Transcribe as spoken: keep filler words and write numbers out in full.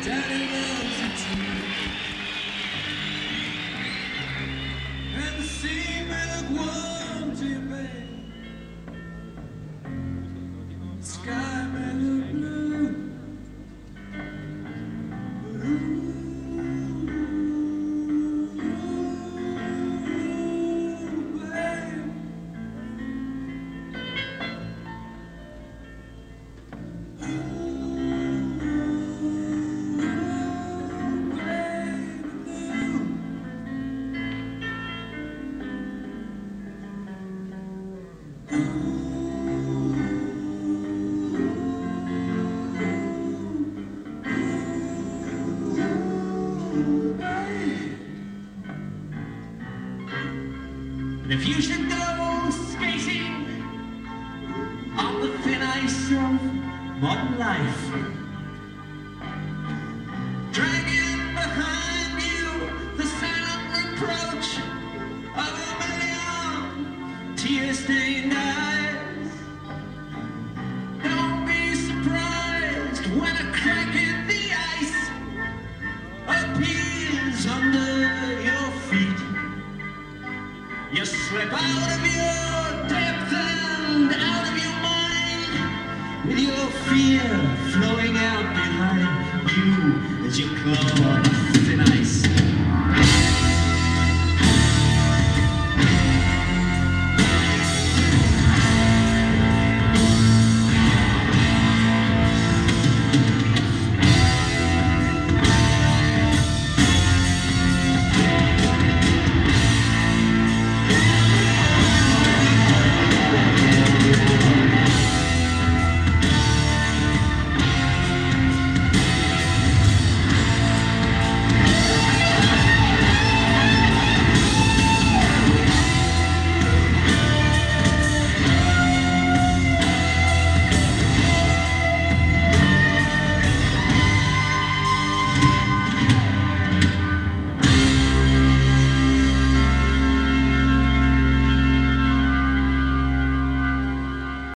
Daddy loves you too. And the sea may look warm to you, babe. The sky may look blue. But ooh, babe. And if you should go skating on the thin ice of modern life, dragging behind you the silent reproach of a million tear-stained eyes, don't be surprised when a crack in the ice appears under your feet. You slip out of your depth and out of your mind, with your fear flowing out behind you as you claw on the thin ice.